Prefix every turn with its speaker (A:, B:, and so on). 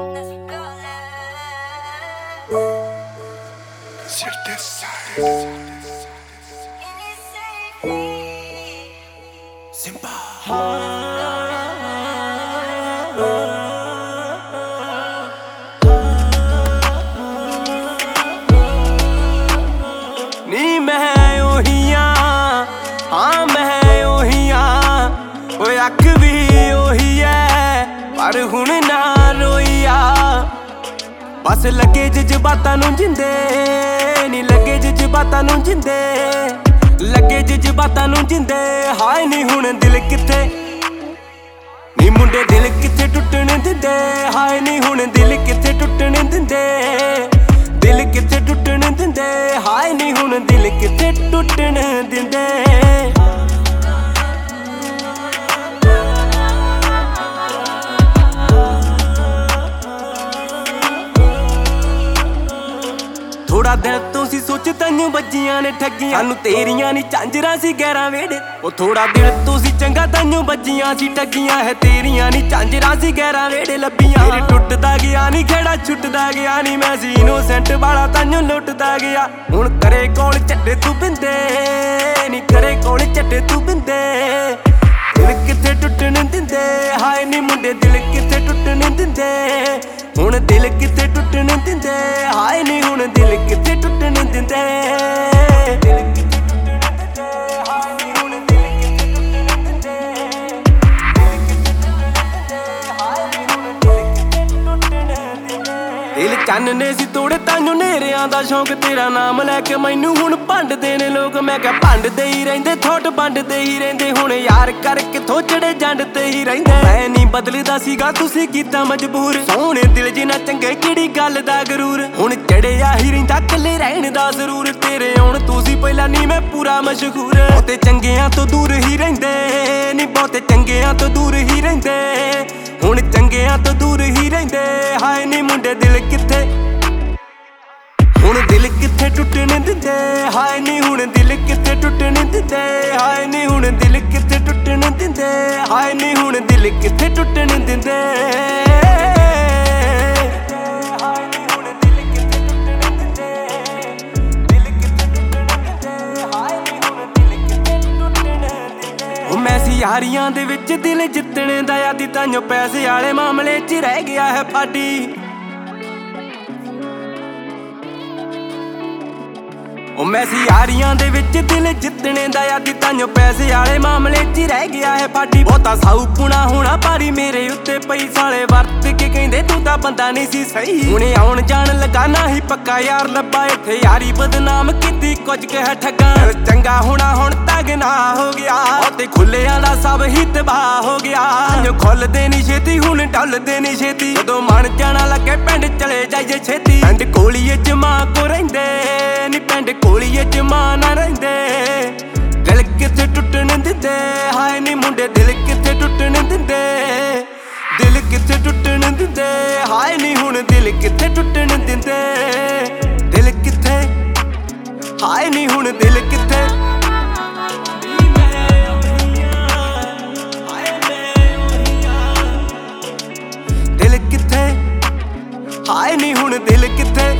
A: नी मैं ओहिया हाँ मैं ओहिया ओए अख भी ओही है पर हुण ना रोईया बस लगे जज्बातां नूं जिंदे नी लगे जज्बातां नूं जिंदे लगे जज्बातां नूं जिंदे हाय नी हुण दिल किथे नी मुंडे दिल किथे टुटण दिंदे हाय नी हुण दिल किथे टुटण दिंदे दिल किथे टुटण दिंदे हाय नी हुण दिल किथे टुटण दिंदे थोड़ा दिल तो सी सोच तैनू बज्जियां ने ठगियां सानू तेरियां नी झांजरां सी गैरां वेड़े ओ थोड़ा दिल तो सी चंगा तैनू बज्जियां सी ठगियां है तेरियां नी झांजरां सी गैरां वेड़े लब्बियां मेरे टुटदा गया नी खेड़ा छुटदा गया नी मैं सी इनोसेंट वाला तैनू लुटदा गया हुण करे कोल झट्टे तू बिंदे नी करे कोल झट्टे तू बिंदे दिल किथे टुटण दिंदे हाय नी मुंडे दिल किथे टुटण दिंदे हुण दिल किथे टुटण दिंदे हाय नी हुण दिल किथे टुटण दिंदे दिल किथे टुटण दिंदे हाय नी हुण दिल किथे टुटण दिंदे दिल किथे टुटण दिंदे हाय नी हुण दिल किथे टुटण दिंदे दिल चानने सी तोड़े तानू नेरियां दा शौक तेरा नाम लैके मैनू हुण भंडदे ने लोग मैं कह भंडदे ही रहिंदे थोट वंडदे ही रहिंदे हुण यार करके थोचड़े जंडते ही रहिंदे मैं नी बदलदा सीगा तुसीं कीता मजबूर सोहणे दिल जिन्ना चंगे किहड़ी गल दा गरूर हुण चढ़िया ही रहिंदा कल्ले रहण दा जरूर तेरे आउण तुसीं पहिलां नी मैं पूरा मशहूर बहुते चंगियां तो दूर ही रहिंदे नी बहुते चंगियां तो दूर ही रहिंदे हुण चंगियां तो दूर ही रहिंदे हाय नी मुंडे दिल किथे हुण दिल किथे टुटण दिंदे हाय नी हुण दिल किथे टुटण दिंदे हाय नी हुण दिल किथे टुटण दिंदे हाय नी हुण दिल किथे टुटण दिंदे हाय नी हुण दिल किथे टुटण दिंदे दिल किथे टुटण दिंदे हाय नी हुण दिल किथे टुटण दिंदे ओ मैं सी यारियां दे विच दिल जित्तणे दा यादी ताइयों पैसे वाले मामले च रह गया है फाडी ओ मैं सी यारियां दे विच दिल जितने दा यादी ताइयों पैसे वाले मामले च रह गया है फाडी बहुता साऊ पुणा होना भारी मेरे उत्ते पई साले वरत के कहंदे तू तां बंदा नहीं सी सही हुणे आउण जाण लगा ना ही पक्का यार लब्बा इत्थे यारी बदनाम कीती कुछ कह ठगा चंगा होना हुण तगना हो गया ते खुल्लियां दा सब ही तबाह हो गया जो खुलदे नी छेती हुण ढलदे नी छेती जदों मन जाना लगे पिंड चले जाइए छेती पिंड कोलीए च मां को रहिंदे नी पिंड कोलीए च मां ना रहिंदे दिल किथे टुटण दिंदे हाय नी मुंडे दिल किथे टुटण दिंदे दिल किथे टुटण दिंदे हाय नी हुण दिल किथे टुटण दिंदे दिल किथे हाय नी हुण दिल किथे दिल किथे हाय नी हुण दिल किथे